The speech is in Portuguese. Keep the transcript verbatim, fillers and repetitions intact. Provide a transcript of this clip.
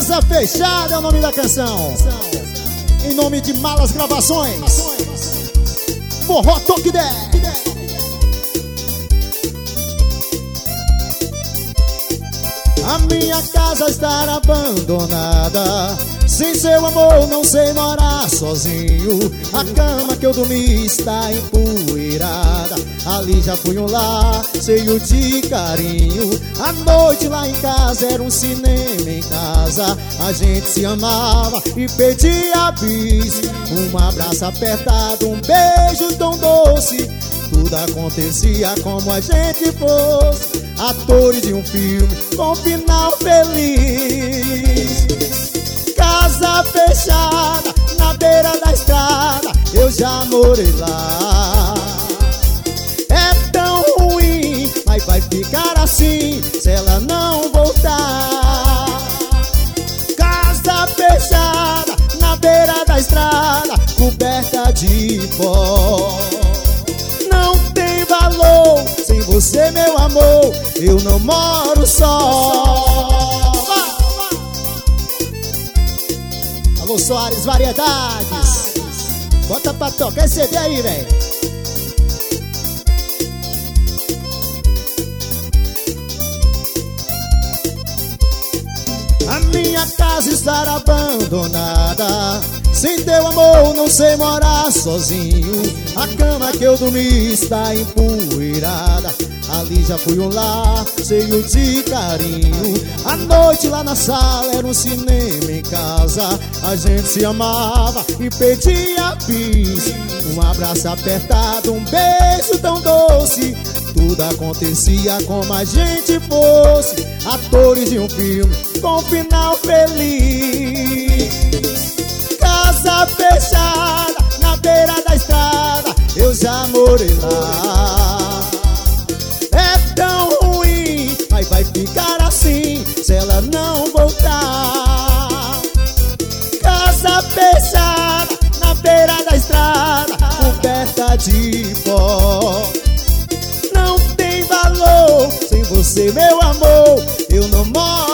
Casa Fechada é o nome da canção. Em nome de Malas Gravações. Forró Toque dez. A minha casa está abandonada, sem seu amor não sei morar sozinho. A cama que eu dormi está empoeirada, ali já fui um lar cheio de carinho. A noite lá em casa era um cinema em casa. A gente se amava e pedia bis. Um abraço apertado, um beijo tão doce. Tudo acontecia como a gente fosse atores de um filme com final feliz. Casa fechada na beira da estrada, eu já morei lá. É tão ruim, mas vai ficar assim se ela não voltar. Casa fechada na beira da estrada, coberta de pó. Não tem valor sem você, meu amor, eu não moro só. Alô Soares Variedades, bota pra tocar esse C D aí, velho. A minha casa está abandonada, sem teu amor não sei morar sozinho. A cama que eu dormi está empoeirada, ali já fui um lar cheio de carinho. A noite lá na sala era um cinema em casa. A gente se amava e pedia bis. Um abraço apertado, um beijo tão doce. Tudo acontecia como a gente fosse atores de um filme com final feliz. Casa fechada na beira da estrada, eu já morei lá. É tão ruim, mas vai ficar assim se ela não voltar. Casa fechada na beira da estrada, coberta de pó. Não tem valor sem você, meu amor, eu não moro